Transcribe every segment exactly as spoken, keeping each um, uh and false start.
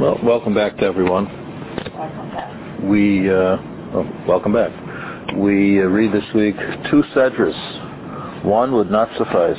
Well, welcome back to everyone. Welcome back. We, uh, oh, welcome back. We uh, read this week two Sedras. One would not suffice.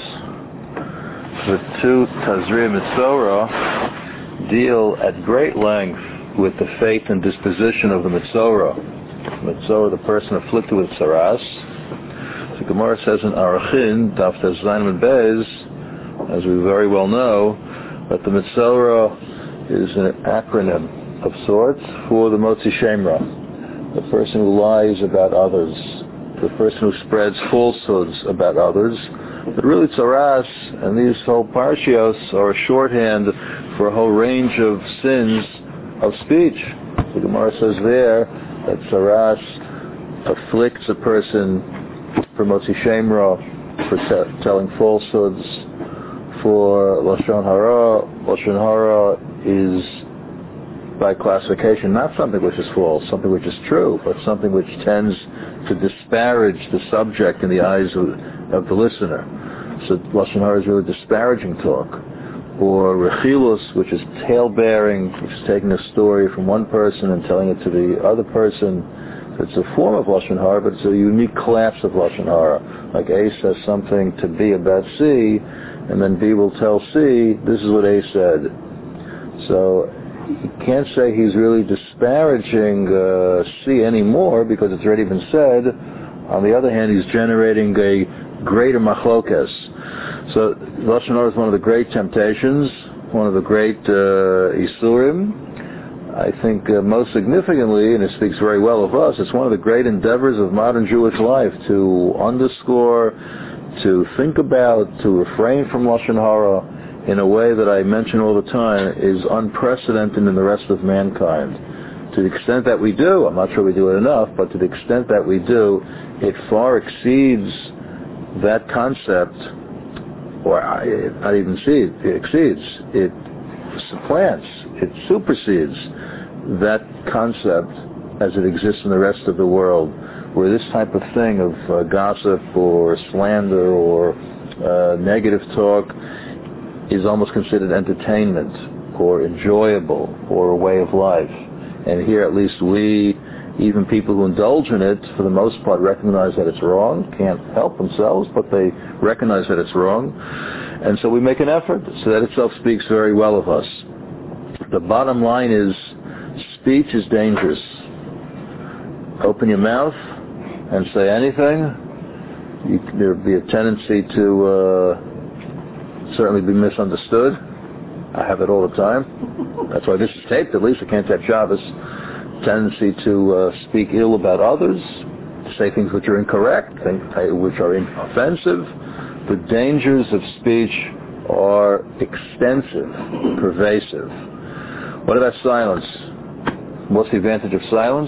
The two Tazria Mitzorah deal at great length with the fate and disposition of the Mitzorah. Mitzorah, the person afflicted with Saras. The Gemara says in Arachin, Daf Tes Zayin and Bez, as we very well know, that the Mitzorah is an acronym of sorts for the Motzi Shemra, the person who lies about others, the person who spreads falsehoods about others. But really, Tzaras and these whole parshios are a shorthand for a whole range of sins of speech. The Gemara says there that Tzaras afflicts a person for Motzi Shemra, for te- telling falsehoods, for Lashon Hara. Lashon Hara is, by classification, not something which is false, something which is true, but something which tends to disparage the subject in the eyes of, of the listener. So Lashon Hara is really disparaging talk. Or Rechilus, which is tale-bearing, which is taking a story from one person and telling it to the other person. So it's a form of Lashon Hara, but it's a unique class of Lashon Hara. Like A says something to B about C, and then B will tell C, this is what A said. So you can't say he's really disparaging uh, C anymore because it's already been said. On the other hand, he's generating a greater machlokes. So Lashon Hara is one of the great temptations, one of the great uh, isurim. I think uh, most significantly, and it speaks very well of us, it's one of the great endeavors of modern Jewish life to underscore, to think about, to refrain from Lashon Hara in a way that I mention all the time is unprecedented in the rest of mankind. To the extent that we do, I'm not sure we do it enough, but to the extent that we do, it far exceeds that concept, or not even exceeds, it exceeds, it supplants, it supersedes that concept as it exists in the rest of the world, where this type of thing of uh, gossip or slander or uh, negative talk is almost considered entertainment or enjoyable or a way of life. And here at least we, even people who indulge in it, for the most part recognize that it's wrong, can't help themselves, but they recognize that it's wrong. And so we make an effort. So that itself speaks very well of us. The bottom line is, speech is dangerous. Open your mouth and say anything. You, there'll be a tendency to uh, certainly be misunderstood. I have it all the time. That's why this is taped, at least. I can't tape Shabbos. Tendency to uh, speak ill about others, to say things which are incorrect, things which are offensive. The dangers of speech are extensive, pervasive. What about silence? What's the advantage of silence?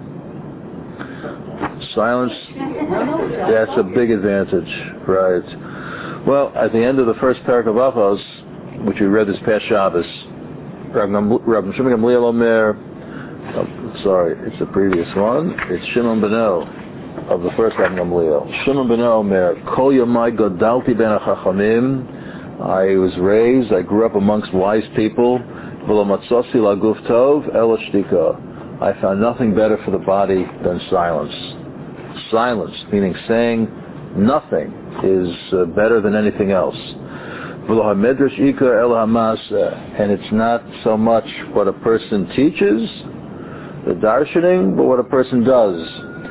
Silence, that's a big advantage, right. Well, at the end of the first parak of Avos, which we read this past Shabbos, Rabbi Shimon Gamliel Omer, oh, sorry, it's the previous one, it's Shimon Beno of the first Rabbi Gamliel. Shimon Beno Omer, Kol Yomai Godalti Ben HaChachamim, I was raised, I grew up amongst wise people, V'lo Matzosi Laguf Tov Ela Shtika, I found nothing better for the body than silence. Silence, meaning saying nothing, is uh, better than anything else. And it's not so much what a person teaches, the darshaning, but what a person does.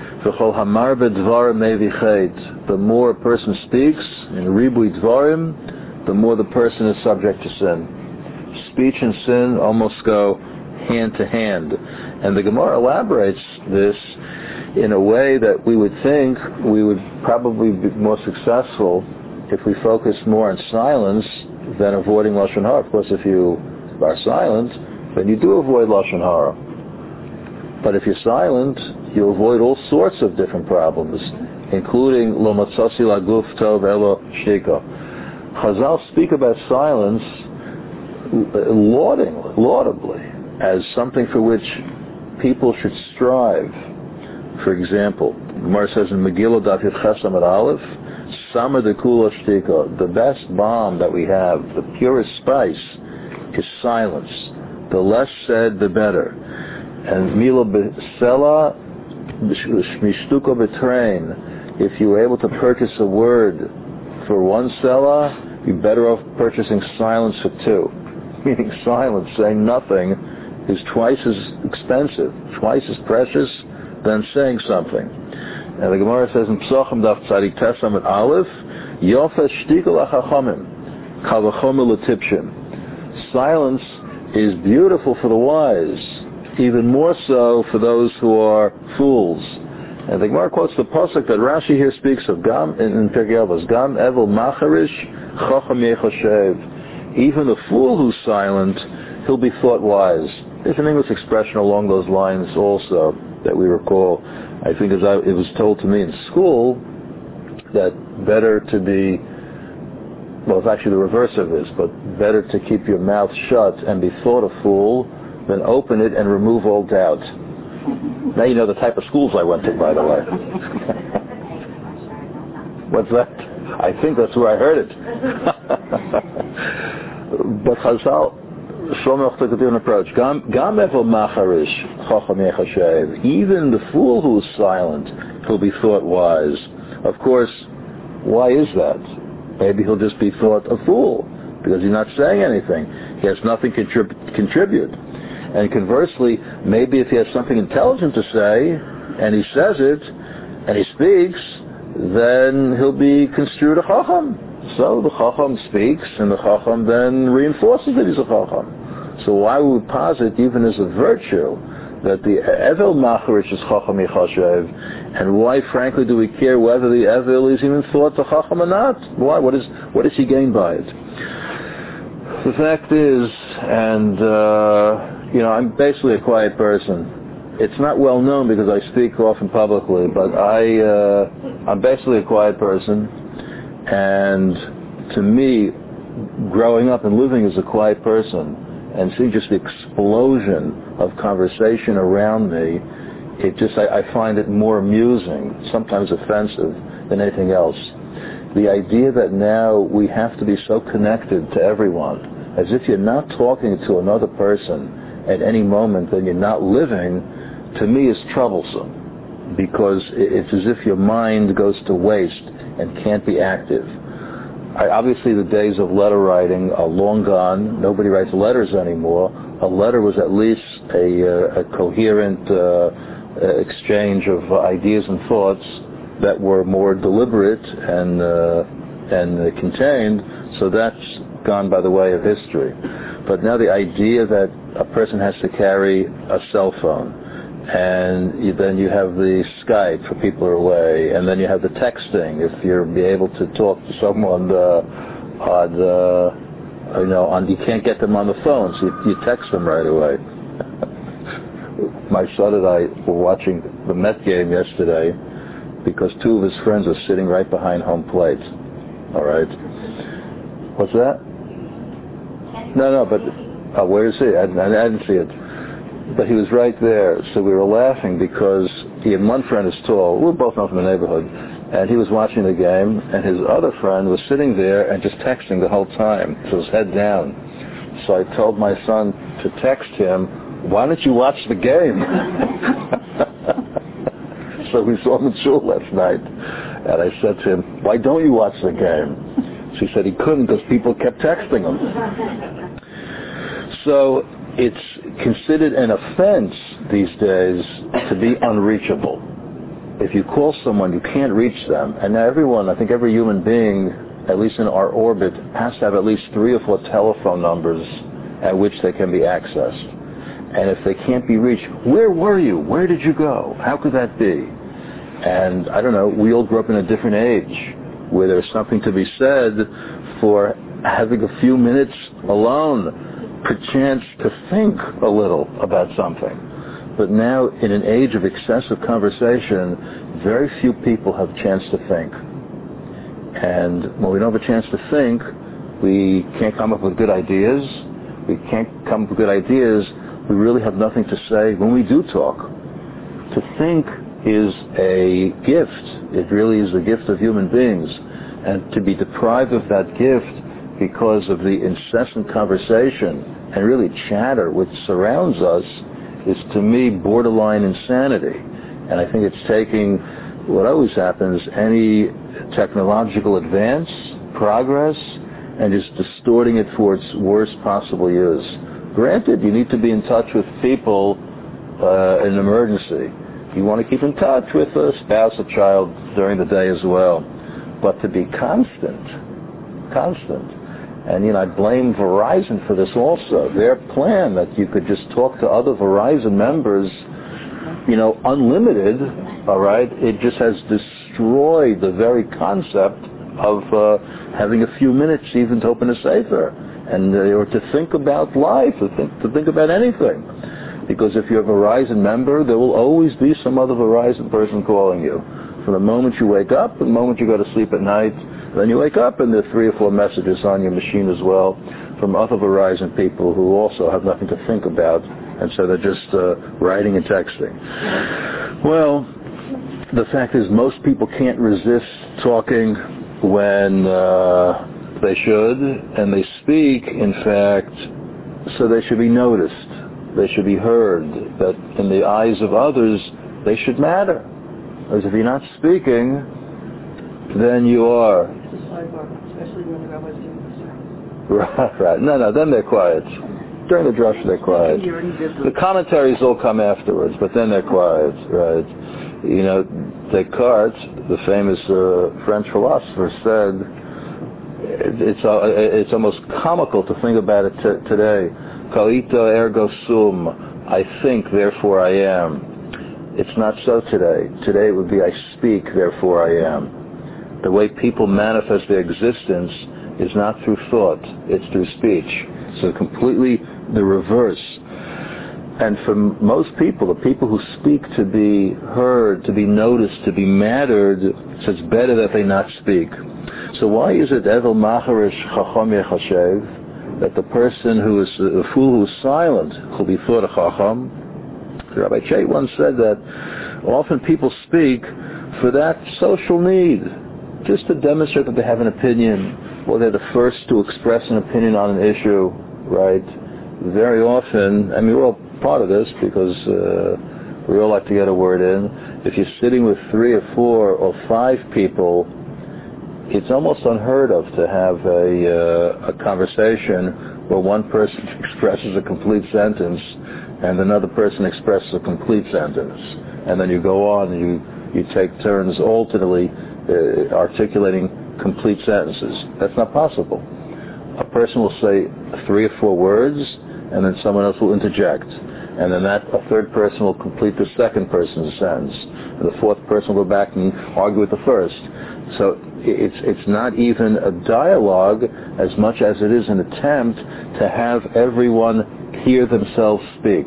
The more a person speaks, in ribui dvarim, the more the person is subject to sin. Speech and sin almost go hand to hand. And the Gemara elaborates this in a way that we would think we would probably be more successful if we focus more on silence than avoiding Lashon Hara. Of course, if you are silent, then you do avoid Lashon Hara. But if you're silent, you avoid all sorts of different problems, including Lo Matzasi Laguf Tov Elo Shtika. Chazal speak about silence lauding, laudably as something for which people should strive. For example, Gemara says in Megillah Daf Yud Ches Amud Aleph, Samar de Kula Shtika, the best balm that we have, the purest spice, is silence. The less said, the better. And milo besela, mishtuko betrain. If you were able to purchase a word for one sela, you're better off purchasing silence for two. Meaning silence, saying nothing, is twice as expensive, twice as precious than saying something. And the Gemara says in Psachim Daf Tzadik Tesam at Aleph, Yofa shtikol achachomim, kal v'chomer l'tipshim. Silence is beautiful for the wise, even more so for those who are fools. And the Gemara quotes the pasuk that Rashi here speaks of Gam in, in Pirkei Avos, Gam evel macharish chacham yechoshev. Even the fool who's silent, he'll be thought wise. There's an English expression along those lines also that we recall. I think as I, it was told to me in school that better to be, well, it's actually the reverse of this, but better to keep your mouth shut and be thought a fool than open it and remove all doubt. Now you know the type of schools I went to, by the way. What's that? I think that's where I heard it. But Chazal, Shlomo took a different approach. Even the fool who is silent, he'll be thought wise. Of course, why is that? Maybe he'll just be thought a fool because he's not saying anything. He has nothing to contrib- contribute. And conversely, maybe if he has something intelligent to say, and he says it, and he speaks, then he'll be construed a chacham. So the chacham speaks, and the chacham then reinforces that he's a chacham. So why would we posit, even as a virtue, that the Evel Macharish is chacham yichashev, and why, frankly, do we care whether the Evel is even thought a chacham or not? Why? What is what does he gain by it? The fact is, and uh, you know, I'm basically a quiet person. It's not well known because I speak often publicly, but I, uh, I'm basically a quiet person. And to me, growing up and living as a quiet person and seeing just the explosion of conversation around me, it just, I, I find it more amusing, sometimes offensive, than anything else. The idea that now we have to be so connected to everyone, as if you're not talking to another person at any moment, then you're not living, to me is troublesome, because it's as if your mind goes to waste and can't be active. I, obviously the days of letter writing are long gone. Nobody writes letters anymore. A letter was at least a, a coherent uh, exchange of ideas and thoughts that were more deliberate and uh, and uh, contained, so that's gone by the way of history. But now the idea that a person has to carry a cell phone, and you, then you have the Skype for people who are away, and then you have the texting if you're be able to talk to someone uh, on the, you know, on you can't get them on the phone, so you, you text them right away. My son and I were watching the Met game yesterday because two of his friends were sitting right behind home plate. All right. What's that? No, no, but uh, where is he? I, I, I didn't see it. But he was right there, so we were laughing because he had one friend who's tall. We were both not from the neighborhood, and he was watching the game, and his other friend was sitting there and just texting the whole time, so his head down. So I told my son to text him, "Why don't you watch the game?" So we saw him in shul last night, and I said to him, "Why don't you watch the game?" So he said he couldn't because people kept texting him. So it's considered an offense these days to be unreachable. If you call someone, you can't reach them. And now everyone, I think every human being, at least in our orbit, has to have at least three or four telephone numbers at which they can be accessed. And if they can't be reached, where were you? Where did you go? How could that be? And I don't know, we all grew up in a different age where there's something to be said for having a few minutes alone, perchance to think a little about something. But now, in an age of excessive conversation, very few people have a chance to think. And when we don't have a chance to think, we can't come up with good ideas. We can't come up with good ideas. We really have nothing to say when we do talk. To think is a gift. It really is a gift of human beings. And to be deprived of that gift because of the incessant conversation and really chatter, which surrounds us, is to me borderline insanity. And I think it's taking what always happens, any technological advance, progress, and just distorting it for its worst possible use. Granted, you need to be in touch with people uh, in an emergency. You want to keep in touch with a spouse, a child during the day as well. But to be constant, constant. And, you know, I blame Verizon for this also. Their plan that you could just talk to other Verizon members, you know, unlimited, all right, it just has destroyed the very concept of uh, having a few minutes even to open a sefer and uh, or to think about life, to think, to think about anything. Because if you're a Verizon member, there will always be some other Verizon person calling you. From the moment you wake up, the moment you go to sleep at night, then you wake up and there are three or four messages on your machine as well from other Verizon people who also have nothing to think about, and so they're just uh, writing and texting. Well, the fact is most people can't resist talking when uh, they should, and they speak, in fact, so they should be noticed. They should be heard, that in the eyes of others, they should matter. Because if you're not speaking, then you are. Especially when the rabbis do this. Right, right. No, no, then they're quiet. During the drush, they're quiet. The commentaries all come afterwards, but then they're quiet, right? You know, Descartes, the famous uh, French philosopher, said, it's uh, it's almost comical to think about it t- today. Cogito ergo sum, I think, therefore I am. It's not so today. Today it would be I speak, therefore I am. The way people manifest their existence is not through thought, it's through speech. So completely the reverse. And for most people, the people who speak to be heard, to be noticed, to be mattered, so it's better that they not speak. So why is it Evel Macharish Chacham Yechashev, that the person who is a fool who is silent will be thought a Chacham? Rabbi Che once said that often people speak for that social need, just to demonstrate that they have an opinion, or they're the first to express an opinion on an issue, right? Very often, I mean, we're all part of this because uh, we all like to get a word in. If you're sitting with three or four or five people, it's almost unheard of to have a, uh, a conversation where one person expresses a complete sentence and another person expresses a complete sentence. And then you go on and you, you take turns alternately uh, articulating complete sentences. That's not possible. A person will say three or four words, and then someone else will interject. And then that a third person will complete the second person's sentence. And the fourth person will go back and argue with the first. So it's it's not even a dialogue as much as it is an attempt to have everyone hear themselves speak.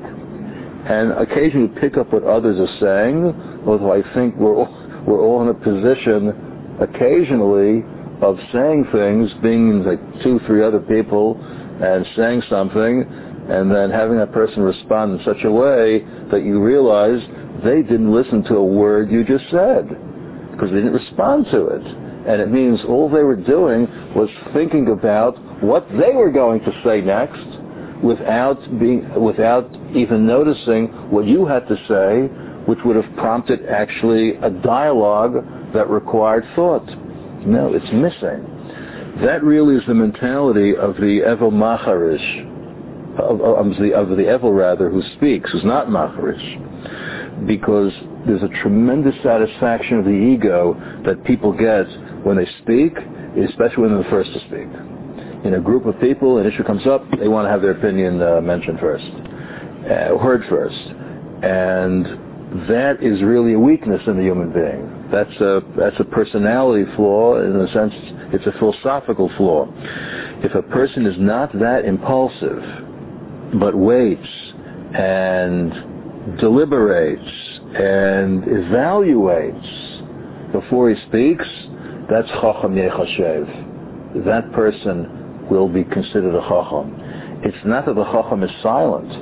And occasionally pick up what others are saying, although I think we're all, we're all in a position occasionally of saying things, being like two, three other people, and saying something, and then having that person respond in such a way that you realize they didn't listen to a word you just said, because they didn't respond to it. And it means all they were doing was thinking about what they were going to say next, without being, without even noticing what you had to say, which would have prompted actually a dialogue that required thought. No, it's missing. That really is the mentality of the Evel Macharish, of, of, the, of the Evel rather, who speaks, who's not Macharish, because there's a tremendous satisfaction of the ego that people get when they speak, especially when they're the first to speak. In a group of people, an issue comes up, they want to have their opinion uh, mentioned first, uh, heard first. And that is really a weakness in the human being. That's a that's a personality flaw. In a sense, it's a philosophical flaw. If a person is not that impulsive, but waits and deliberates and evaluates before he speaks, that's Chacham Yechashev. That person will be considered a Chacham. It's not that the Chacham is silent.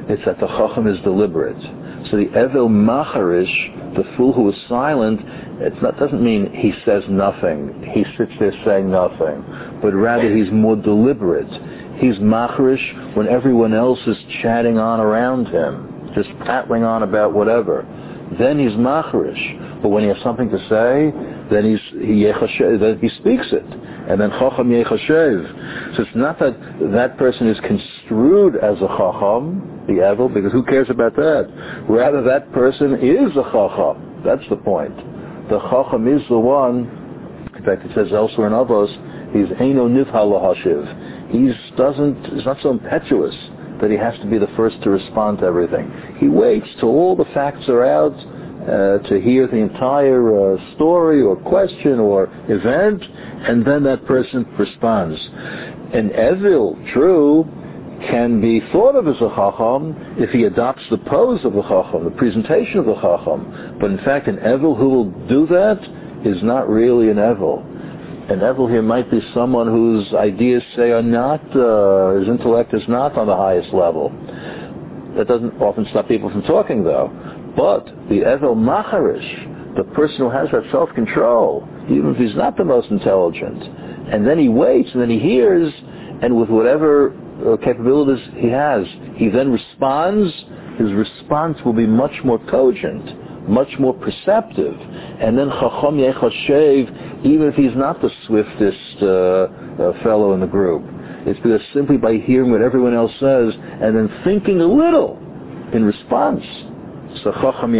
It's that the Chacham is deliberate. So the Evel Macharish, the fool who is silent, it doesn't mean he says nothing. He sits there saying nothing. But rather he's more deliberate. He's Macharish when everyone else is chatting on around him, just prattling on about whatever. Then he's Macharish. But when he has something to say, then he's, he, then he speaks it. And then Chacham Yechashev. So it's not that that person is construed as a Chacham, the Evel, because who cares about that? Rather, that person is a Chacham. That's the point. The Chacham is the one, in fact it says elsewhere in Avos, he's Eino Nivhal Lahashiv. He doesn't, he's not so impetuous that he has to be the first to respond to everything. He waits till all the facts are out, Uh, to hear the entire uh, story or question or event, and then that person responds. An Evil, true, can be thought of as a Chacham if he adopts the pose of the Chacham, the presentation of the Chacham. But in fact, an Evil who will do that is not really an Evil. An Evil here might be someone whose ideas, say, are not, uh, his intellect is not on the highest level. That doesn't often stop people from talking, though. But the Evel Macharish, the person who has that self-control, even if he's not the most intelligent, and then he waits, and then he hears, and with whatever uh, capabilities he has, he then responds, his response will be much more cogent, much more perceptive. And then Chacham Yechashev, even if he's not the swiftest uh, uh, fellow in the group, it's because simply by hearing what everyone else says, and then thinking a little in response, so Chacham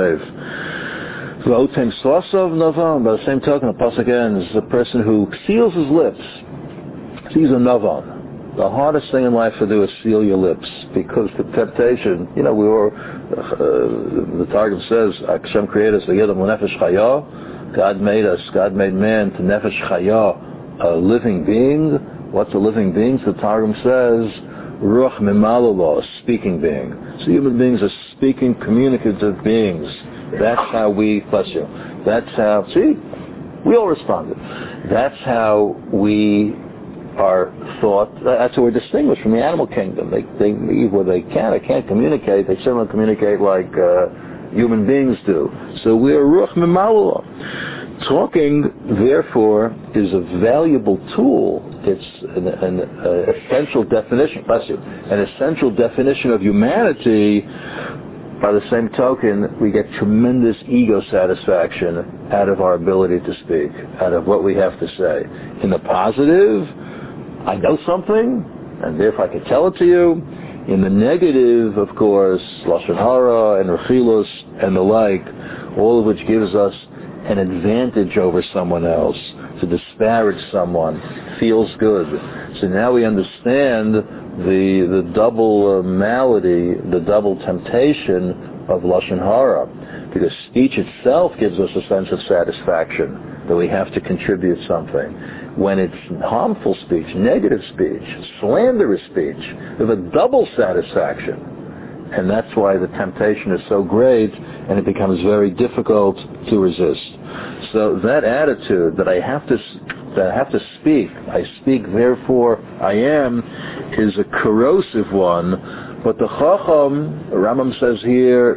Yechashev. V'otem Slasov Navan. By the same token, the pasuk ends, a person who seals his lips. He's a Navan. The hardest thing in life to do is seal your lips, because the temptation, you know, we were, uh, the Targum says, Hashem created us, Yedam Nefesh Chaya. God made us, God made man to Nefesh Chaya, a living being. What's a living being? So the Targum says, Ruach Mimalala, a speaking being. So human beings are speaking, communicative beings. That's how we, bless you, that's how, see, we all responded. That's how we are thought, that's how we're distinguished from the animal kingdom. They, they leave where they can, they can't communicate, they certainly communicate like uh, human beings do. So we are Ruach Mimalala. Talking, therefore, is a valuable tool. It's an, an uh, essential definition, bless you, an essential definition of humanity. By the same token, we get tremendous ego satisfaction out of our ability to speak, out of what we have to say. In the positive, I know something, and therefore I can tell it to you. In the negative, of course, Lashon Hara and Rechilos and the like, all of which gives us an advantage over someone else. To disparage someone feels good. So now we understand the the double uh, malady, the double temptation of Lashon Hara, because speech itself gives us a sense of satisfaction that we have to contribute something. When it's harmful speech, negative speech, slanderous speech, we have a double satisfaction. And that's why the temptation is so great, and it becomes very difficult to resist. So that attitude that I have to that I have to speak, I speak, therefore I am, is a corrosive one. But the Chacham, Rambam says here,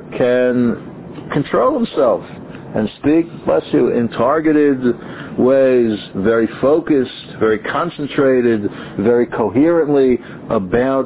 can control himself and speak, bless you, in targeted ways, very focused, very concentrated, very coherently about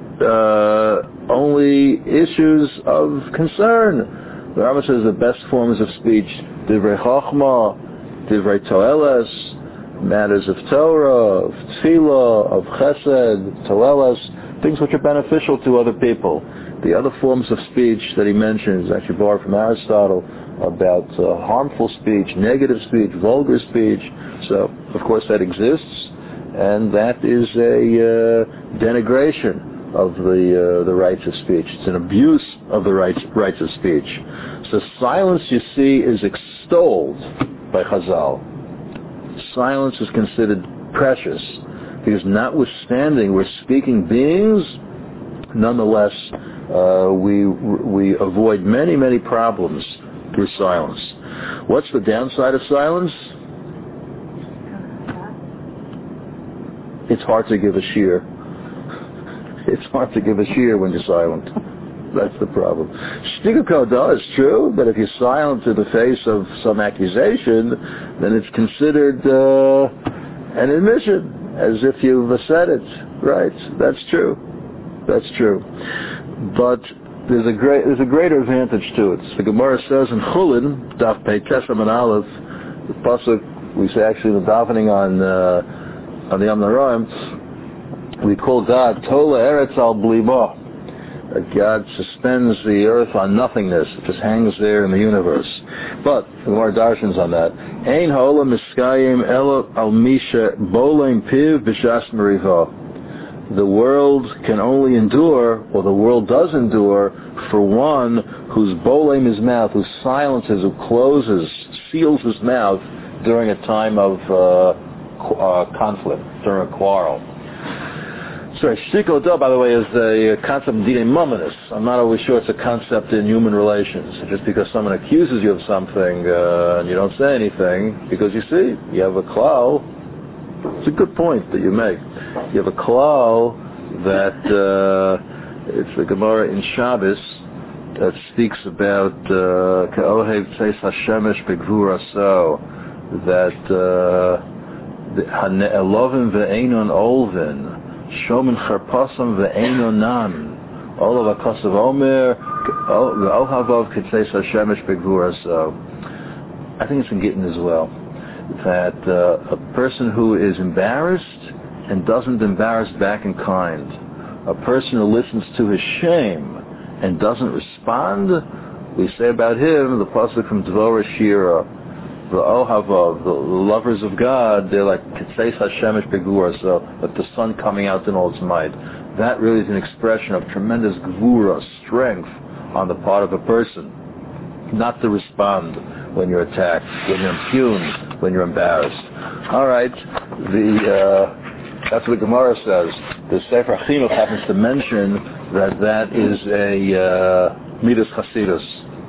Uh, only issues of concern. The Rambam says the best forms of speech, Divrei Chachma, Divrei Toeles, matters of Torah, of Tefillah, of Chesed, Toeles, things which are beneficial to other people. The other forms of speech that he mentions, actually borrowed from Aristotle, about uh, harmful speech, negative speech, vulgar speech. So, of course, that exists, and that is a uh, denigration of the uh, the rights of speech. It's an abuse of the rights rights of speech. So silence, you see, is extolled by Chazal. Silence is considered precious, because notwithstanding we're speaking beings, nonetheless uh, we we avoid many many problems through silence. What's the downside of silence? It's hard to give a shear. It's hard to give a shear when you're silent. That's the problem. Shtika kodah is true, but if you're silent in the face of some accusation, then it's considered uh, an admission, as if you've said it. Right? That's true. That's true. But there's a great, there's a greater advantage to it. The Gemara says in Chulin, Daf Pei Tesam and Aleph, the pasuk we say actually the davening on uh, on the Yom Noraim, we call God Tola Eretz Al Bliba. That God suspends the earth on nothingness. It just hangs there in the universe. But the Gemara darshans on that. Ein ha'olam miskayim ela al misha bolem piv b'shas meriva. The world can only endure, or the world does endure, for one whose bolem his mouth, who silences, who closes, seals his mouth during a time of uh, qu- uh, conflict, during a quarrel. So Shtika kodah, by the way, is the concept of dine mominus. I'm not always sure it's a concept in human relations. Just because someone accuses you of something uh, and you don't say anything, because you see, you have a klal. It's a good point that you make. You have a klal that uh, it's the Gemara in Shabbos that speaks about ka'ohev tzeis hashemesh begvuraso, that hane'elovim ve'enon olvin shomin charpasam ve'enon nan all of akasav omer ve'ohavav k'tzeis hashemesh begvuraso. I think it's in Gittin as well, that uh, a person who is embarrassed and doesn't embarrass back in kind, a person who listens to his shame and doesn't respond, we say about him, the pasuk from Dvorah Shira, the Ohavav, the lovers of God, they're like Kitzeis HaShemesh Begvura, so like the sun coming out in all its might. That really is an expression of tremendous gvura, strength on the part of a person, not to respond when you're attacked, when you're impugned, when you're embarrassed. All right, the uh, that's what the Gemara says. The Sefer Chinuch happens to mention that that is a uh, midas chasidus.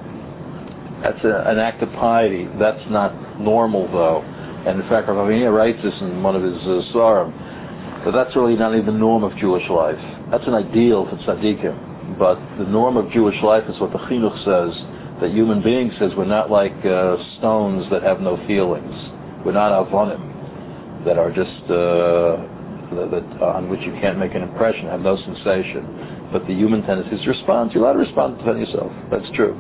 That's a, an act of piety. That's not normal, though. And in fact, Rav Avinu writes this in one of his uh, Svarim, that that's really not even the norm of Jewish life. That's an ideal for tzaddikim. But the norm of Jewish life is what the Chinuch says, that human beings says we're not like uh, stones that have no feelings. We're not avonim, that are just, uh, that, that, uh, on which you can't make an impression, have no sensation. But the human tendency is to respond. You're allowed to respond to defend yourself. That's true.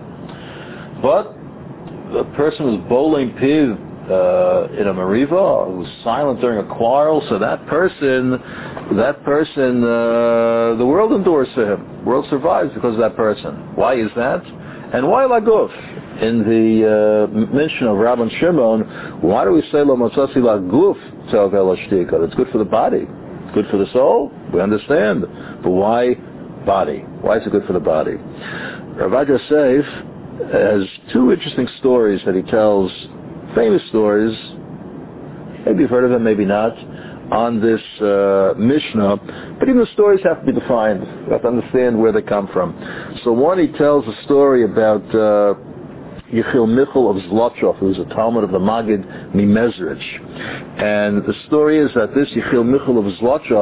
But a person who's bowling piv uh, in a mariva, who's silent during a quarrel, so that person, that person, uh, the world endures for him. The world survives because of that person. Why is that? And why laguf? In the uh, mention of Rabban Shimon, why do we say lo matzasi laguf tel shtika? It's good for the body. It's good for the soul. We understand. But why body? Why is it good for the body? Rav Yosef has two interesting stories that he tells, famous stories, maybe you've heard of them, maybe not, on this uh, Mishnah, but even the stories have to be defined. You have to understand where they come from. So one, he tells a story about uh, Yechiel Michal of Zlotchov, who's a Talmud of the Magid Mimezrich. And the story is that this Yechiel Michal of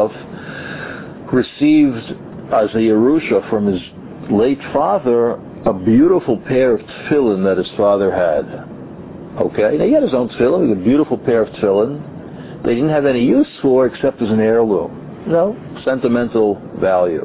Zlotchov received as a Yerusha from his late father a beautiful pair of tefillin that his father had. Okay? Now he had his own tefillin, he had a beautiful pair of tefillin. They didn't have any use for except as an heirloom. You know, sentimental value.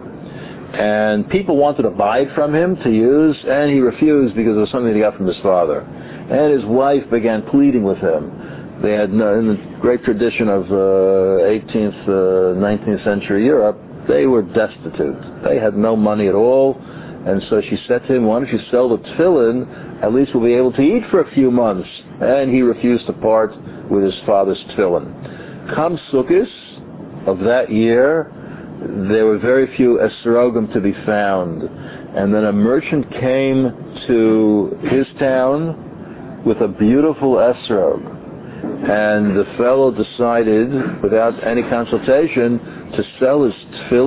And people wanted to buy it from him to use, and he refused because it was something he got from his father. And his wife began pleading with him. They had, no, in the great tradition of uh, eighteenth, uh, nineteenth century Europe, they were destitute. They had no money at all. And so she said to him, why don't you sell the tefillin? At least we'll be able to eat for a few months. And he refused to part with his father's tefillin. Come Sukkot of that year, there were very few esrogim to be found. And then a merchant came to his town with a beautiful esrog. And the fellow decided, without any consultation, to sell his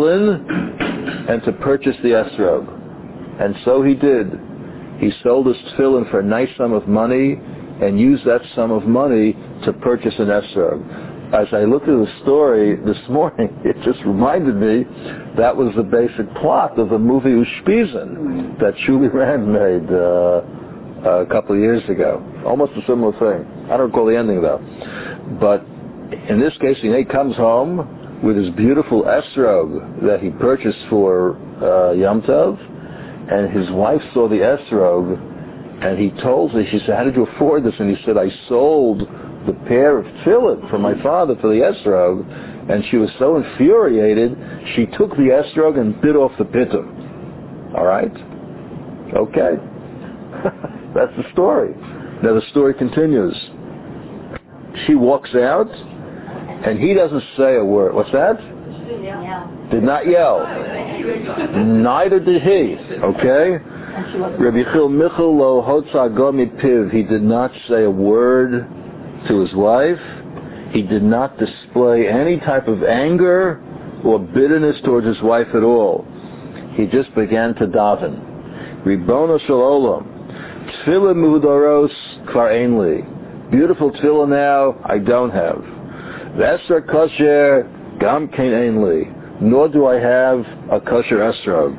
tefillin and to purchase the esrog. And so he did. He sold his tefillin for a nice sum of money and used that sum of money to purchase an esrog. as I looked at the story this morning, it just reminded me that was the basic plot of the movie Ushpizen that Julie Rand made uh, a couple of years ago. Almost a similar thing. I don't recall the ending though. But in this case, he comes home with his beautiful esrog that he purchased for uh, Yom Tov, and his wife saw the esrog, and he told her, she said, how did you afford this? And he said, I sold the pair of tefillin for my father for the esrog, and she was so infuriated, she took the esrog and bit off the pitum. All right? Okay. That's the story. Now the story continues. She walks out, and he doesn't say a word. What's that? Did not yell. Neither did he. Okay? Rabbi Chil Michal lo hotza gomi piv. He did not say a word to his wife. He did not display any type of anger or bitterness towards his wife at all. He just began to daven. Ribono shel olam, tefillah mudaros kvar ein li. Beautiful tefillah now, I don't have. V'esrog kosher gam kein ein li. Nor do I have a kosher esrog.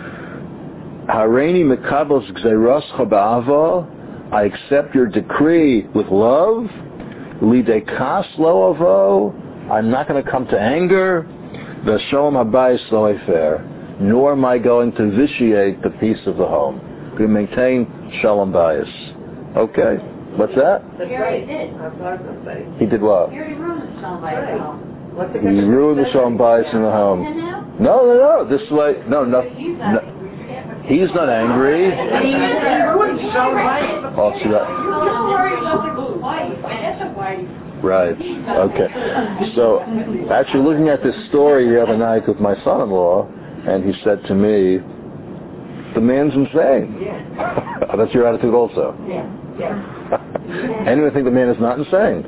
Hareini mekabos gzeiroscha ba'ava. I accept your decree with love. Lidei kas lo avo. I'm not going to come to anger. V'shalom habayis lo efer. Nor am I going to vitiate the peace of the home. We maintain shalom bayis. Okay. What's that? That's right. Did. He did what? He already ruined the shalom bayis at home. What's the He ruined the shalom bayis in the home. And now? No, no, no. This way. No, no. He's no. not. He's not angry. He ruined the shalom bayis. Oh, see that? Don't worry about the wife. That's a wife. Right. Okay. So, actually looking at this story the other night with my son-in-law, and he said to me, the man's insane. Yeah. That's your attitude also. Yeah. Yeah. Anyone think the man is not insane?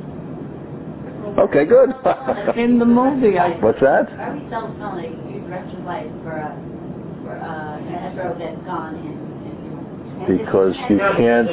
Okay, good. In the movie, I... What's that? Why are we selling somebody you dress your wife for a for a an escrow that's gone in? Because you can't,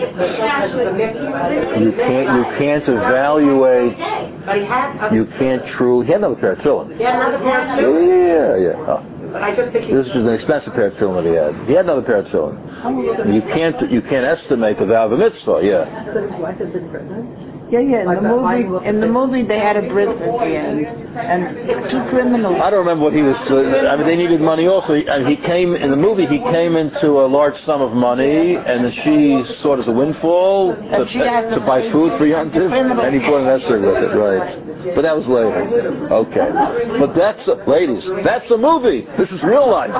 you can't, you can't evaluate. But he had a, You can't truly. He had another pair of tefillin. he had another pair of Yeah, tefillin. yeah. yeah. Oh. But I just think he This is an expensive pair of tefillin that he had. He had another pair of tefillin. You can't, you can't estimate the value of a mitzvah. Yeah. But his wife had been pregnant. Yeah, yeah, in Like the that line movie, was- in the movie they had a bris at the end, and two criminals. I don't remember what he was. Uh, I mean, they needed money also. He, and he came in the movie. He came into a large sum of money, and then she saw it as a windfall to, And she had to to buy pay food for Yom the Tov, criminal. and he bought an esrog with it, right? But that was later. Okay, but that's a, ladies. That's a movie. This is real life.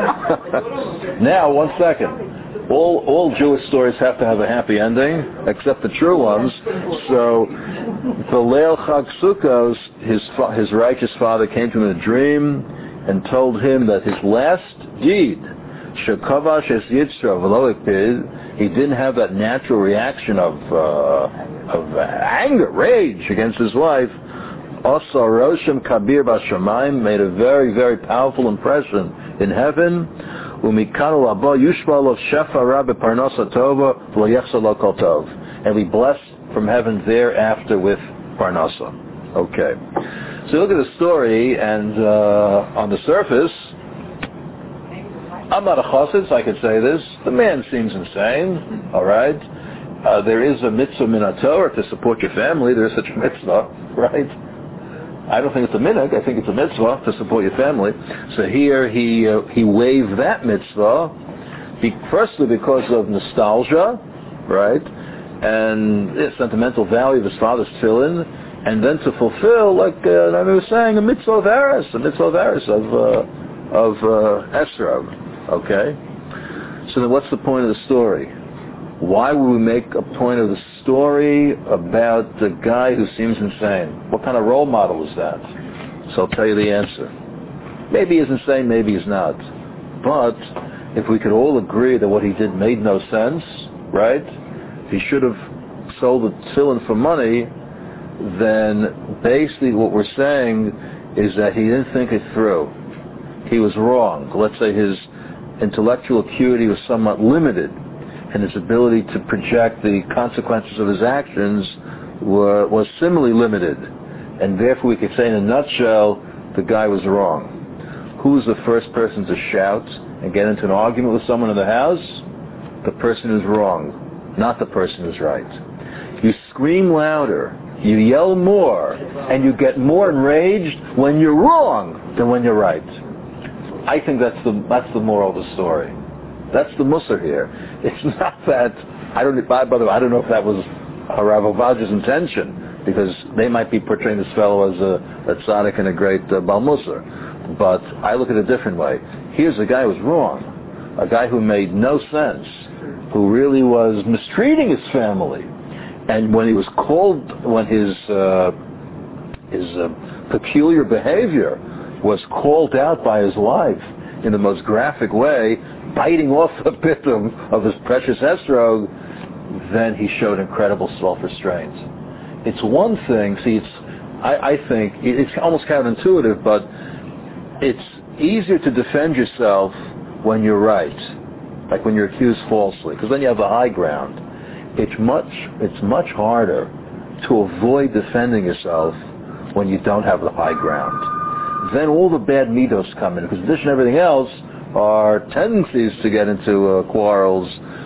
Now, one second. All all Jewish stories have to have a happy ending, except the true ones. So, the Leil Chag Sukkos, his fa- his righteous father came to him in a dream and told him that his last deed, Shekavash es Yitzra v'lo ikpid, he didn't have that natural reaction of uh, of anger, rage against his wife. Asa Roshem Kabir Bashamayim made a very very powerful impression in heaven. And we blessed from heaven thereafter with Parnasa. Okay. So look at the story, and uh, on the surface, I'm not a chassid, so I could say this. The man seems insane, all right? Uh, there is a mitzvah min haTorah to support your family. There is such a mitzvah, right? I don't think it's a minhag. I think it's a mitzvah to support your family. So here he uh, he waived that mitzvah, be, firstly because of nostalgia, right, and the sentimental value of his father's tefillin, and then to fulfill, like uh, I was saying, a mitzvah of eris, a mitzvah of eris of uh, of uh, esrog. Okay. So then, what's the point of the story? Why would we make a point of the story about the guy who seems insane? What kind of role model is that? So I'll tell you the answer. Maybe he's insane, maybe he's not. But if we could all agree that what he did made no sense, right? If he should have sold the tefillin for money, then basically what we're saying is that he didn't think it through. He was wrong. Let's say his intellectual acuity was somewhat limited, and his ability to project the consequences of his actions were, was similarly limited. And therefore we could say in a nutshell, the guy was wrong. Who's the first person to shout and get into an argument with someone in the house? The person who's wrong, not the person who's right. You scream louder, you yell more, and you get more enraged when you're wrong than when you're right. I think that's the that's the moral of the story. That's the Musar here. It's not that, I don't, by the way, I don't know if that was Rav Ovadia's intention, because they might be portraying this fellow as a, a tzaddik and a great uh, Bal Musar. But I look at it a different way. Here's a guy who was wrong, a guy who made no sense, who really was mistreating his family. And when he was called, when his uh, his uh, peculiar behavior was called out by his wife in the most graphic way, biting off the pitum of his precious estrog, then he showed incredible self-restraint. It's one thing, see, it's, I, I think, it's almost counterintuitive, but it's easier to defend yourself when you're right, like when you're accused falsely, because then you have the high ground. It's much, it's much harder to avoid defending yourself when you don't have the high ground. Then all the bad midos come in, because in addition to everything else, our tendencies to get into uh, quarrels,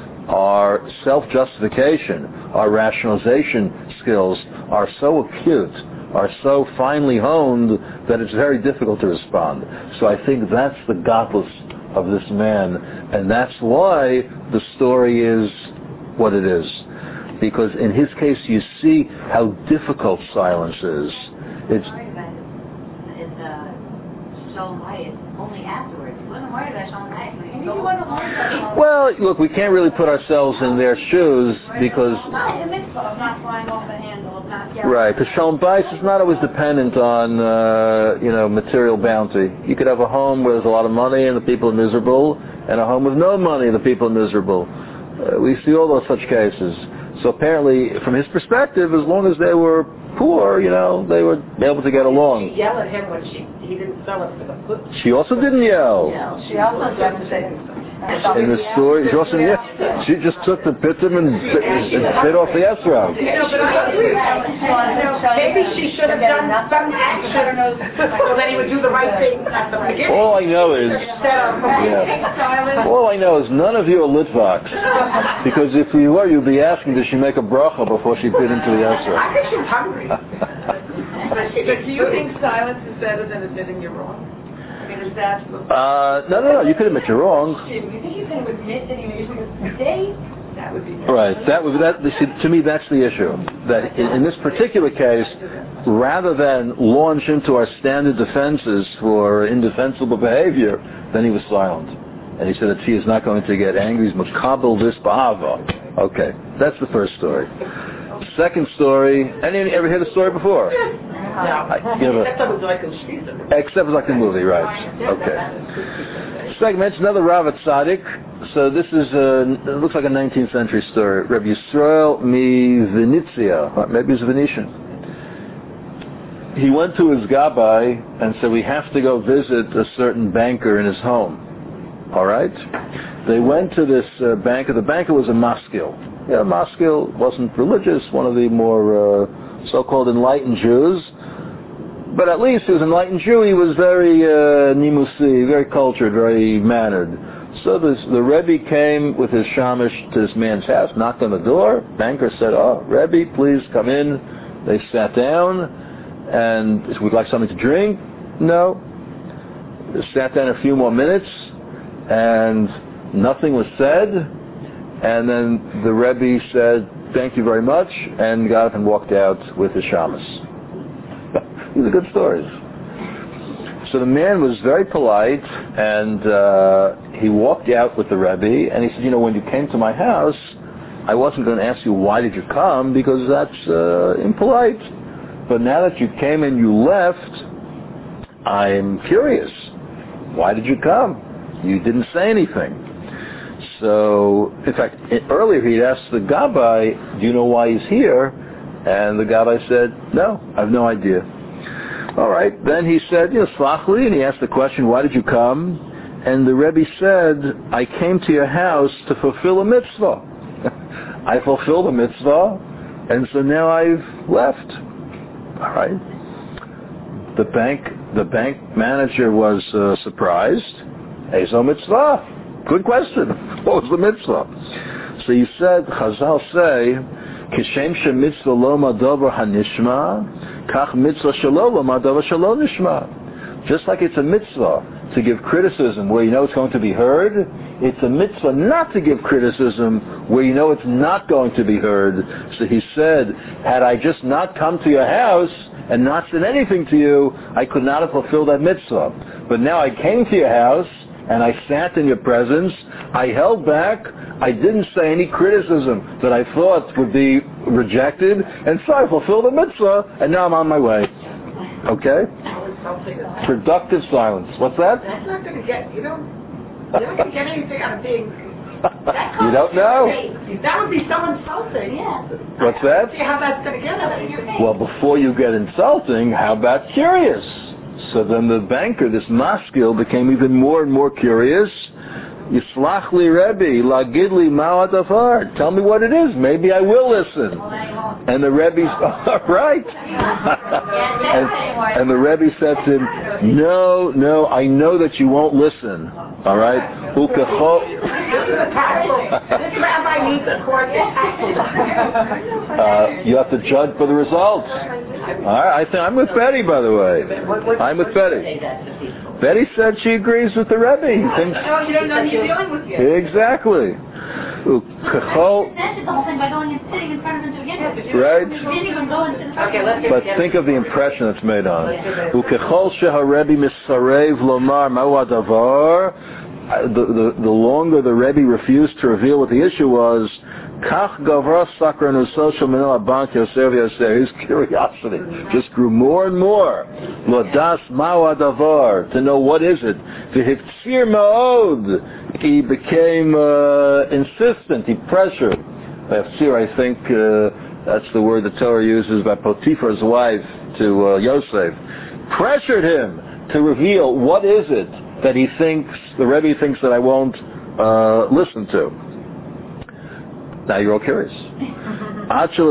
our self-justification, our rationalization skills are so acute, are so finely honed, that it's very difficult to respond. So I think that's the godless of this man, and that's why the story is what it is. Because in his case, you see how difficult silence is. It's It's uh, Shalom Bayis only afterwards. He wasn't worried about Shalom Bayis. He wasn't worried about well, look, we can't really put ourselves in their shoes because Not the mitzvah of not flying off the handle, of not yelling. right, because Shalom Bayis is not always dependent on uh, you know material bounty. You could have a home where there's a lot of money and the people are miserable, and a home with no money and the people are miserable. Uh, we see all those such cases. So apparently, from his perspective, as long as they were poor, you know, they were able to get along. She yelled at him when she he didn't sell it for the foot. She also didn't yell. She also tried to say In the story, she also yeah, she just took the pitum and bit, and bit off the esrog. Maybe she should have done some action so that he would do the right thing at the beginning. All I know is, yeah. All I know is none of you are Litvaks, because if you were, you'd be asking, did she make a bracha before she bit into the esrog? I think she was hungry. But do you think silence is better than admitting you're wrong? I mean, is that... Uh, no, no, no. You could admit you're wrong. You think you can admit that you're using a mistake? That would be... Right. That would that. See, to me, that's the issue. That in, in this particular case, rather than launch into our standard defenses for indefensible behavior, then he was silent, and he said that he is not going to get angry. He's makabel this ba'ava. Okay, that's the first story. Second story. Any ever heard the story before? No. I, you know, Except it was like a shvisa. Except it was like the movie, right? Okay. Second, mention another Rav Tzaddik. So this is a, it looks like a nineteenth century story. Rabbi Yisrael mi Venezia, maybe he's Venetian. He went to his gabbai and said, we have to go visit a certain banker in his home. All right? They went to this uh, banker. The banker was a maskil. Yeah, maskil wasn't religious, one of the more uh, so-called enlightened Jews. But at least he was an enlightened Jew. He was very uh, nimusi, very cultured, very mannered. So this, the Rebbe came with his shamish to this man's house, knocked on the door. Banker said, oh, Rebbe, please come in. They sat down, and would you like something to drink? No. They sat down a few more minutes, and nothing was said. And then the Rebbe said, thank you very much, and got up and walked out with his shamas. These are good stories. So the man was very polite, and uh, he walked out with the Rebbe, and he said, you know, when you came to my house, I wasn't going to ask you why did you come, because that's uh, impolite. But now that you came and you left, I'm curious. Why did you come? You didn't say anything. So, in fact, earlier he'd asked the Gabbai, do you know why he's here? And the Gabbai said, no, I have no idea. All right, then he said, you know, Slachli, and he asked the question, why did you come? And the Rebbe said, I came to your house to fulfill a mitzvah. I fulfilled a mitzvah, and so now I've left. All right. The bank, the bank manager was uh, surprised. Ezo mitzvah. Good question. What was the mitzvah? So he said, Chazal say, Kishem she mitzvah lo madavar hanishma, kach mitzvah shelo lo madavar shelo nishma. Just like it's a mitzvah to give criticism where you know it's going to be heard, it's a mitzvah not to give criticism where you know it's not going to be heard. So he said, had I just not come to your house and not said anything to you, I could not have fulfilled that mitzvah. But now I came to your house and I sat in your presence, I held back, I didn't say any criticism that I thought would be rejected, and so I fulfilled the mitzvah, and now I'm on my way. Okay? Productive silence. What's that? That's not going to get, you don't, you're not going to get anything out of being, that you don't know. That would be so insulting. Yeah. What's that? See how that's going to get out of you. Well, before you get insulting, how about curious? So then the banker, this maskil, became even more and more curious. Yislach li Rebbe, lagid li ma'at afar. Tell me what it is. Maybe I will listen. And the Rebbe's, all right. and, and the Rebbe said to him, no, no, I know that you won't listen. All right? This rabbi needs a court. uh, You have to judge for the results. All right, I think I'm with Betty, by the way. I'm with Betty. Betty said she agrees with the Rebbe. He thinks, No, you don't know who you're dealing with yet. exactly. That's the whole thing by going and sitting in front of them to begin with. Right. You didn't even go into the Okay, let's get But think of the impression that's made on it. Ukechol sheharebi misarev lomar ma'u hadavar. The, the, the longer the Rebbe refused to reveal what the issue was, kach gavra sakranuso sheminel abank yosev yoser. His curiosity just grew more and more. Lodas ma'u hadavar, to know what is it. V'hiftzir ma'od. He became uh, insistent. He pressured. Hiftzir, I think uh, that's the word the Torah uses by Potiphar's wife to uh, Yosef. Pressured him to reveal what is it that he thinks, the Rebbe thinks that I won't uh, listen to. Now you're all curious. Until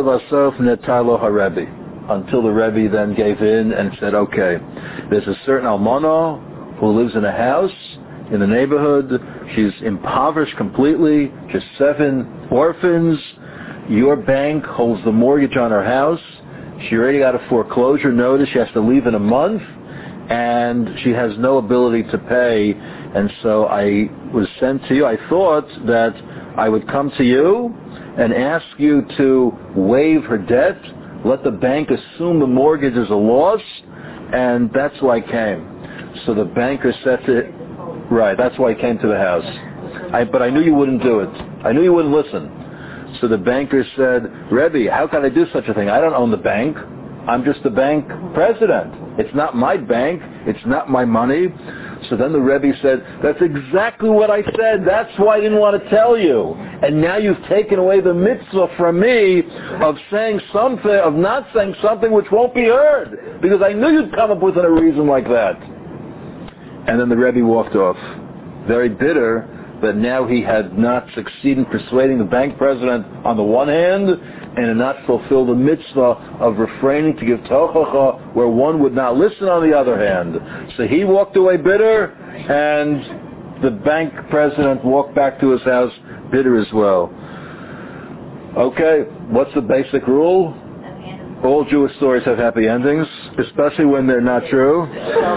the Rebbe then gave in and said, okay, there's a certain almana who lives in a house in the neighborhood. She's impoverished completely. She has seven orphans. Your bank holds the mortgage on her house. She already got a foreclosure notice. She has to leave in a month. And she has no ability to pay, and so I was sent to you. I thought that I would come to you and ask you to waive her debt, let the bank assume the mortgage is a loss, and that's why I came. So the banker said to, right, that's why I came to the house. I, but I knew you wouldn't do it. I knew you wouldn't listen. So the banker said, Rebbe, how can I do such a thing? I don't own the bank. I'm just the bank president. It's not my bank. It's not my money. So then the Rebbe said, that's exactly what I said. That's why I didn't want to tell you. And now you've taken away the mitzvah from me of saying something, of not saying something which won't be heard. Because I knew you'd come up with a reason like that. And then the Rebbe walked off, very bitter that now he had not succeeded in persuading the bank president on the one hand, and had not fulfilled the mitzvah of refraining to give tochacha where one would not listen on the other hand. So he walked away bitter, and the bank president walked back to his house bitter as well. Okay, what's the basic rule? All Jewish stories have happy endings, especially when they're not true.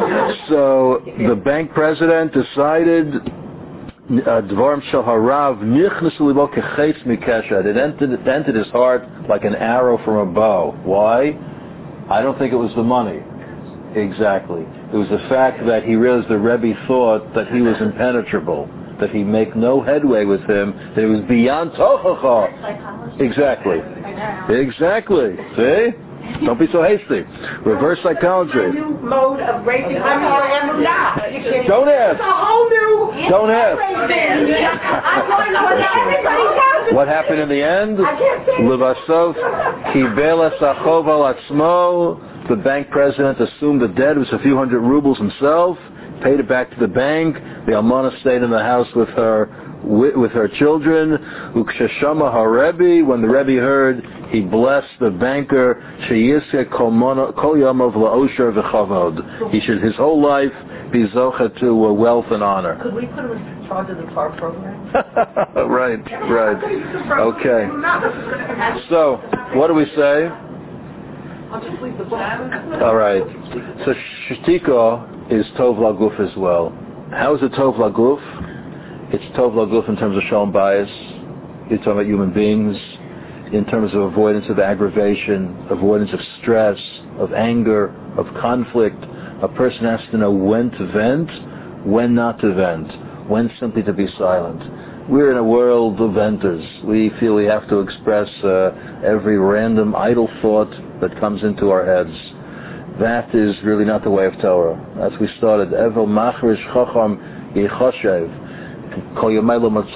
So the bank president decided Dvarim shel harav nichnasu libo kecheitz mikeshet. It entered, it entered his heart like an arrow from a bow. Why? I don't think it was the money. Exactly. It was the fact that he realized the Rebbe thought that he was impenetrable, that he'd make no headway with him, that it was beyond tochacha. Exactly. Exactly. See? Don't be so hasty. Reverse psychology. A new mode of raising money or emunah. Don't ask. It's a whole new... Don't ask. I'm going to what everybody does. What happened in the end? I can't say. Levasof kibel es achov al atzmo. The bank president assumed the debt was a few hundred rubles himself, paid it back to the bank. The almana stayed in the house with her with, with her children. Ukshashama haRebbe, when the Rebbe heard, he blessed the banker. Sheyiseh kol yamav la'osher v'chavod. He should his whole life be zocha to uh, wealth and honor. Could we put him in charge of the T A R program? right, right. Okay. So, what do we say? I'll just leave the book. All right. So shtika is tov laguf as well. How is it tov laguf? It's tov laguf in terms of shalom bayis. You're talking about human beings. In terms of avoidance of aggravation, avoidance of stress, of anger, of conflict. A person has to know when to vent, when not to vent, when simply to be silent. We're in a world of venters. We feel we have to express uh, every random idle thought that comes into our heads. That is really not the way of Torah. As we started, Evel machrish chacham yichashev. And they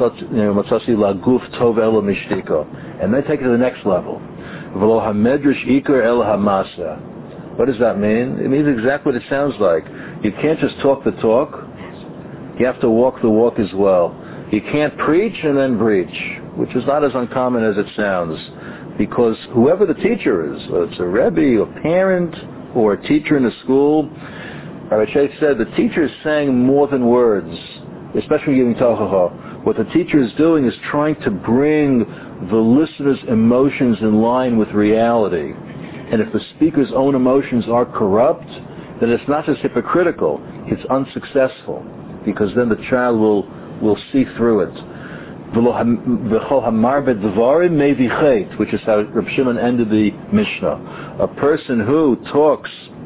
take it to the next level. What does that mean? It means exactly what it sounds like. You can't just talk the talk. You have to walk the walk as well. You can't preach and then breach, which is not as uncommon as it sounds. Because whoever the teacher is, whether it's a Rebbe, a parent, or a teacher in a school, Rabbi Sheikh said the teacher is saying more than words, especially giving tochacha. What the teacher is doing is trying to bring the listener's emotions in line with reality. And if the speaker's own emotions are corrupt, then it's not just hypocritical, it's unsuccessful, because then the child will, will see through it. Which is how Reb Shimon ended the Mishnah. A person who talks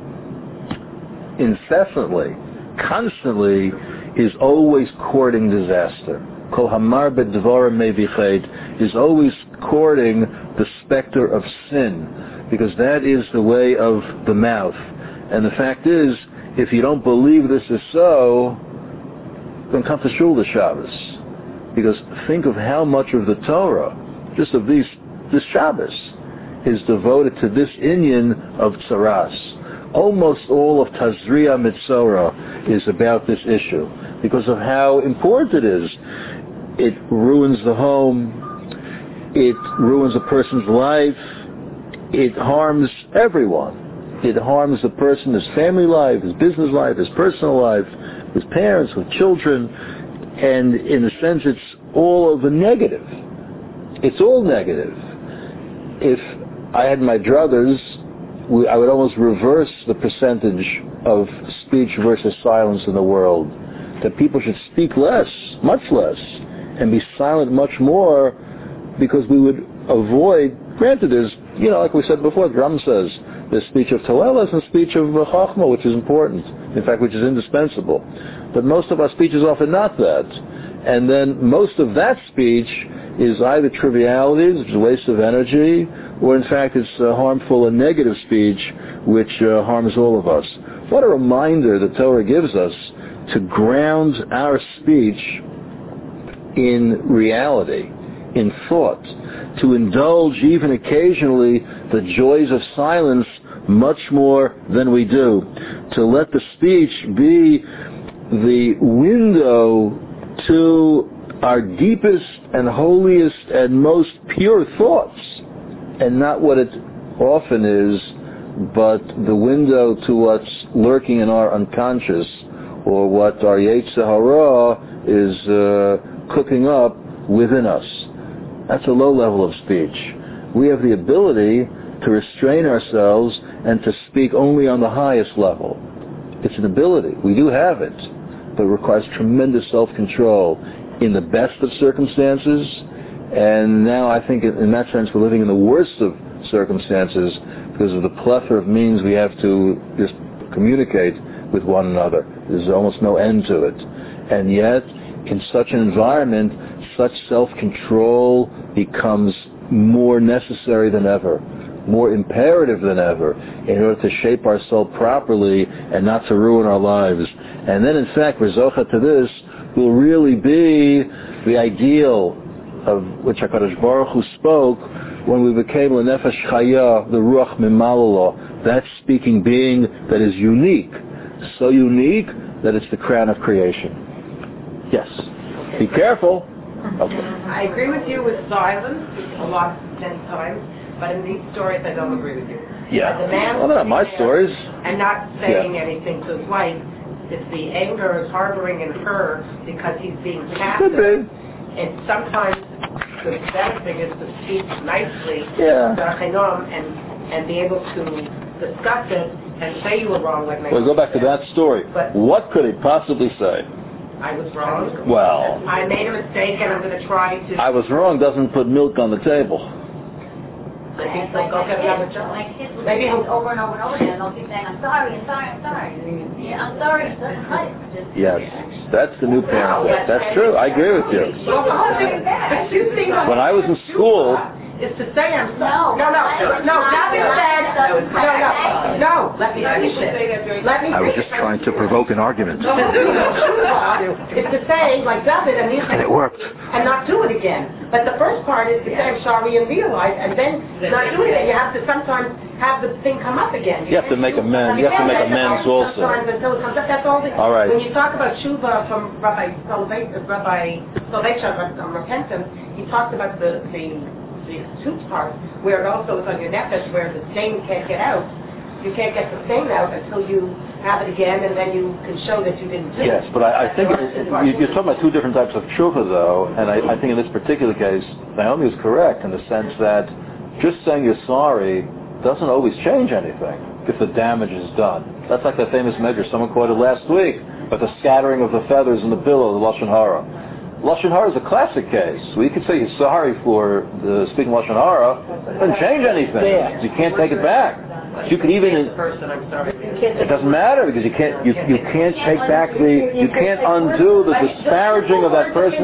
incessantly, constantly, is always courting disaster. Kol hamar bedvarim mevichet is always courting the specter of sin, because that is the way of the mouth. And the fact is, if you don't believe this is so, then come to Shul the Shabbos. Because think of how much of the Torah, just of these, this Shabbos, is devoted to this inyan of tzaras. Almost all of Tazria Mitzorah is about this issue, because of how important it is. It ruins the home, it ruins a person's life, it harms everyone. It harms the person, his family life, his business life, his personal life, his parents, with children, and in a sense it's all of the negative. It's all negative. If I had my druthers, we, I would almost reverse the percentage of speech versus silence in the world. That people should speak less, much less, and be silent much more, because we would avoid, granted there's, you know, like we said before, the Ram says, there's speech of Toelas and speech of Chachma, which is important, in fact, which is indispensable. But most of our speech is often not that. And then most of that speech is either trivialities, which is a waste of energy, or in fact it's uh, harmful and negative speech, which uh, harms all of us. What a reminder the Torah gives us to ground our speech in reality, in thought, to indulge even occasionally the joys of silence much more than we do, to let the speech be the window to our deepest and holiest and most pure thoughts, and not what it often is, but the window to what's lurking in our unconscious, or what our Yetzer Hara is uh, cooking up within us. That's a low level of speech. We have the ability to restrain ourselves and to speak only on the highest level. It's an ability. We do have it, but it requires tremendous self-control in the best of circumstances, and now I think in that sense we're living in the worst of circumstances because of the plethora of means we have to just communicate with one another. There's almost no end to it. And yet, in such an environment, such self-control becomes more necessary than ever, more imperative than ever, in order to shape ourselves properly and not to ruin our lives. And then, in fact, Rezocha to this will really be the ideal of which HaKadosh Baruch Hu spoke when we became L'Nefesh Chaya, the Ruach Mimalala, that speaking being that is unique, so unique that it's the crown of creation. Yes. Be careful. Okay. I agree with you with silence a lot, many times, but in these stories I don't agree with you. Yeah. The man Well, they're not my there stories. And not saying Yeah. anything to his wife, it's the anger is harboring in her because he's being Could passive. be. And sometimes the better thing is to speak nicely, Yeah. and, and be able to discuss it and say you were wrong like my Well, go back to that story. But- What could he possibly say? I was wrong. Well, I made a mistake and I'm going to try to... I was wrong doesn't put milk on the table. Maybe he'll go get another job. Like kids will Maybe say he'll- over and over and over again, and they'll keep saying, I'm sorry, I'm sorry, I'm sorry. Yeah, I'm sorry, it doesn't cut it. Just- Yes, that's the new parent. That's true. I agree with you. Well, the whole thing, the two things When I was in school, is to say I'm No. sorry. No, no, no, nothing said. No, no, no, let me finish it. Let me I was finish just trying to provoke an argument. The whole thing about tshuva is to say, like David, and And it worked. and not do it again. But the first part is to say I'm sorry and realize, and then not do it again. You have to sometimes have the thing come up again. You have to make amends. You have to make amends also. Sometimes until it comes up. That's all. The, All right. When you talk about tshuva from Rabbi Soloveitchik, Rabbi Soloveitchik on repentance, he talks about the the the two parts where it also is on your nefesh, where the stain can't get out. You can't get the stain out until you have it again, and then you can show that you didn't do it. Yes, but I, I think it, you, you're talking about two different types of tshuva, though, and I, I think in this particular case, Naomi is correct in the sense that just saying you're sorry doesn't always change anything if the damage is done. That's like that famous measure someone quoted last week, but the scattering of the feathers in the pillow, the Lashon Hara. Lashon Hara is a classic case. We could say you're sorry for the speaking Lashon Hara, it doesn't change anything. You can't take it back. You could even... person, I'm sorry. It doesn't matter because you can't you, you can't take back the you can't undo the disparaging of that person